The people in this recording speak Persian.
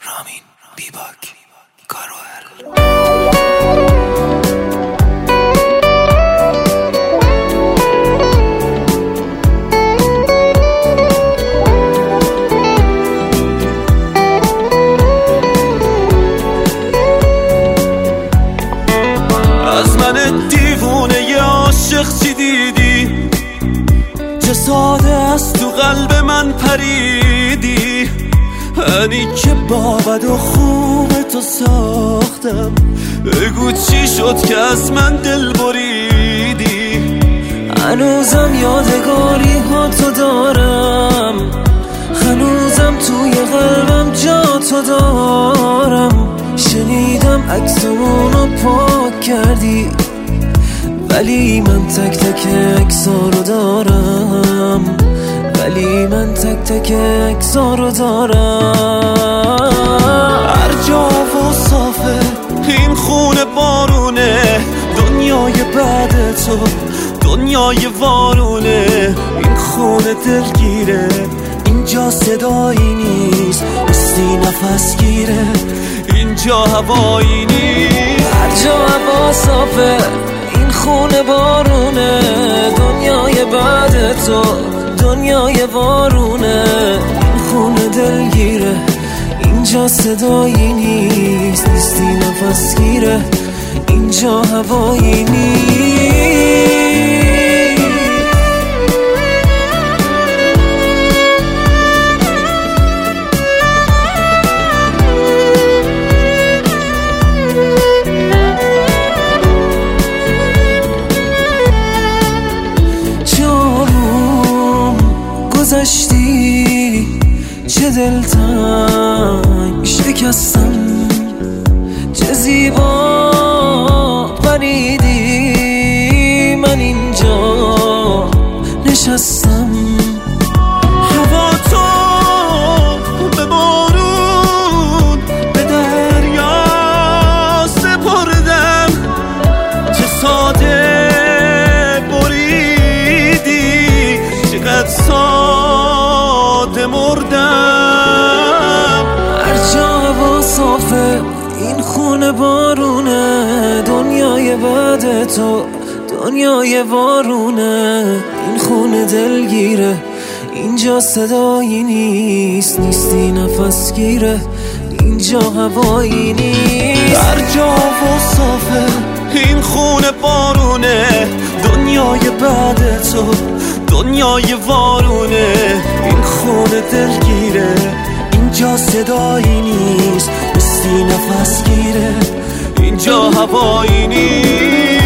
رامین بیباک کاروهل. از من دیوونه ی عاشق چی دیدی؟ چه ساده است تو قلب من پریدی. انی که با بد و خوب تو ساختم، بگو چی شد که از من دل بریدی. هنوزم یادگاری ها تو دارم، هنوزم توی قلبم جا تو دارم. شنیدم عکسمونو پاک کردی، ولی من تک تک عکسا رو دارم، ولی من تک تک عکسا رو دارم. هر جا و صافه این خونه بارونه، دنیای بعد تو دنیای وارونه. این خونه دلگیره، اینجا صدایی نیست، مثلی نفس گیره، اینجا هوایی نیست. هر جا هوا صافه این خونه بارونه، دنیای بعد تو دنیای وارونه. این خونه دلگیره، اینجا صدایی نیست، نیستی نفس گیره، اینجا هوایی نیست. گذشتی چه دلتنگ شکستم، چه زیبا پریدی. من اینجا نشستم، هوا تو به بارون به دریا سپردم. چه ساده بریدی، چقدر ساده مردم. هر جا هوا صافه این خونه بارونه، دنیای بعد تو دنیای وارونه. این خونه دلگیره، اینجا صدایی نیست، نیستی نفس گیره، اینجا هوایی نیست. هر جا و صافه این خونه بارونه، دنیای بعد تو دنیای وارونه. این خونه دلگیره، اینجا صدایی نیست، مثلی نفس گیره، اینجا هوایی نیست.